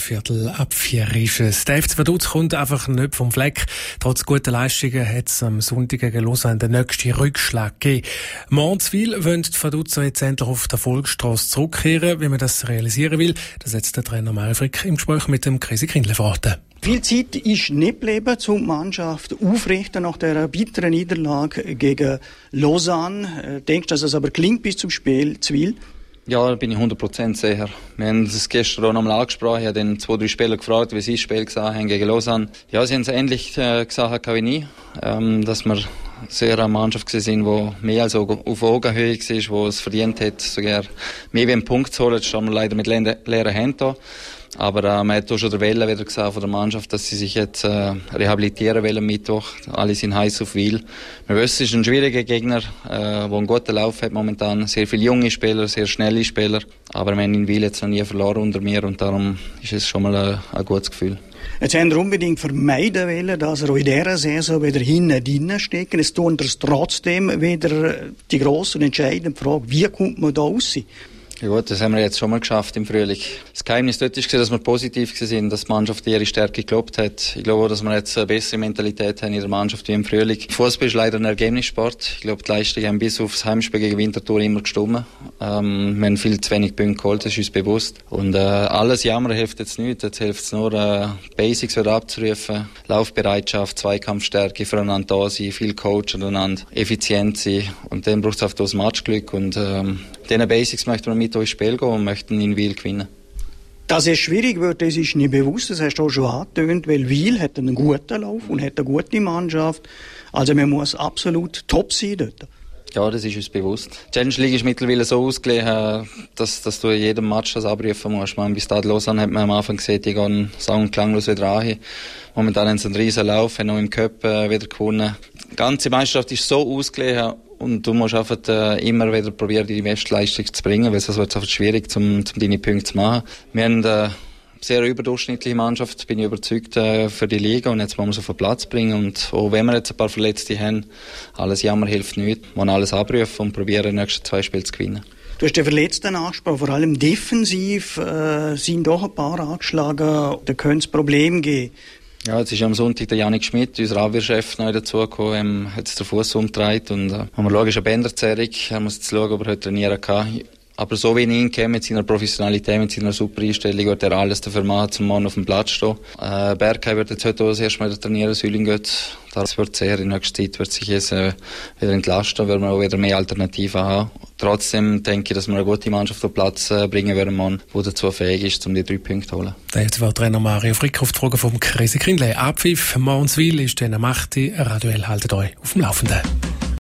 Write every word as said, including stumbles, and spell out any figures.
Viertel ab vier ist es. Der F C Vaduz kommt einfach nicht vom Fleck. Trotz guter Leistungen hat es am Sonntag gegen Lausanne den nächsten Rückschlag gegeben. Mondswil wollen die Vaduzer jetzt endlich auf der Erfolgsstrasse zurückkehren. Wie man das realisieren will, das hat der Trainer Mario Frick im Gespräch mit dem Krisi Kindle verraten. Viel Zeit ist nicht geblieben, um die Mannschaft aufrichten nach dieser bitteren Niederlage gegen Lausanne. Denkst du, dass es aber klingt bis zum Spiel Zwil? Ja, da bin ich hundert Prozent sicher. Wir haben es gestern auch nochmal angesprochen. Ich habe den zwei, drei Spieler gefragt, wie sie das Spiel gesehen haben gegen Lausanne. Ja, sie haben es ähnlich äh, gesagt wie nie. Ähm, dass wir sehr eine Mannschaft waren, die mehr als auf Augenhöhe war, die es verdient hat, sogar mehr wie einen Punkt zu holen. Jetzt stehen wir leider mit leeren Händen da. Aber äh, man hat auch schon der Welle wieder gesagt von der Mannschaft, dass sie sich jetzt äh, rehabilitieren wollen am Mittwoch. Alle sind heiß auf Wil. Wir wissen, es ist ein schwieriger Gegner, äh, der einen guten Lauf hat momentan. Sehr viele junge Spieler, sehr schnelle Spieler. Aber wir haben in Wil jetzt noch nie verloren unter mir und darum ist es schon mal ein, ein gutes Gefühl. Jetzt haben wir unbedingt vermeiden wollen, dass er auch in dieser Saison wieder hinten drin stecken. Es tun wir trotzdem wieder die grosse und entscheidende Frage, wie kommt man da raus? Ja gut, das haben wir jetzt schon mal geschafft im Frühling. Das Geheimnis dort war, dass wir positiv waren, dass die Mannschaft ihre Stärke gelobt hat. Ich glaube auch, dass wir jetzt eine bessere Mentalität haben in der Mannschaft wie im Frühling. Fußball ist leider ein Ergebnissport. Ich glaube, die Leistungen haben bis aufs Heimspiel gegen Winterthur immer gestimmt. Ähm, wir haben viel zu wenig Punkte geholt, das ist uns bewusst. Und äh, alles Jammer hilft jetzt nicht. Jetzt hilft es nur, äh, Basics wieder abzurufen. Laufbereitschaft, Zweikampfstärke, füreinander da sein, viel coachen einander, effizient sein. Und dann braucht es einfach das Matchglück. Und ähm, diesen Basics möchten wir mit ins Spiel gehen und möchten in Wil gewinnen. Dass es schwierig wird, das ist nicht bewusst, das hast du auch schon angetönt, weil Wil hat einen guten Lauf und hat eine gute Mannschaft. Also man muss absolut top sein dort. Ja, das ist uns bewusst. Die Challenge League ist mittlerweile so ausgelegt, dass, dass du in jedem Match das abrufen musst. Man, bis Stade Lausanne hat man am Anfang gesehen, die gehen sang- und klanglos wieder an. Momentan haben sie einen riesen Lauf, haben auch im Cup äh, wieder gewonnen. Die ganze Meisterschaft ist so ausgelegt und du musst einfach äh, immer wieder probieren, die Bestleistung zu bringen, weil sonst wird es einfach schwierig, um, um deine Punkte zu machen. Wir haben äh, sehr überdurchschnittliche Mannschaft, bin ich überzeugt, äh, für die Liga und jetzt wollen wir sie auf den Platz bringen und auch wenn wir jetzt ein paar Verletzte haben, alles Jammer hilft nicht, wir wollen alles abrufen und probieren, die nächsten zwei Spiele zu gewinnen. Du hast den Verletzten angesprochen, vor allem defensiv äh, sind doch ein paar angeschlagen, da könnte es Probleme geben. Ja, jetzt ist am Sonntag der Janik Schmidt, unser Abwehrchef, neu dazugekommen, hat jetzt den Fuß umgedreht und äh, wenn wir schauen, ist eine Bänderzerrung, er muss jetzt schauen, ob er heute trainieren kann. Aber so wie ich ihn kenne, mit seiner Professionalität, mit seiner super Einstellung, wird er alles dafür machen, zum Morgen auf dem Platz stehen. Äh, Bergheim wird jetzt heute auch das erste Mal trainieren, Sühlingöt. Das wird sehr, in nächster Zeit wird sich jetzt äh, wieder entlasten, weil wir auch wieder mehr Alternativen haben. Trotzdem denke ich, dass wir eine gute Mannschaft auf den Platz äh, bringen werden, Mann, die dazu fähig ist, um die drei Punkte zu holen. Der jetzt war Trainer Mario Frick auf die Frage vom Krisi Kindle. Abpfiff, Mondswil ist dann am achten. Radio L haltet euch auf dem Laufenden.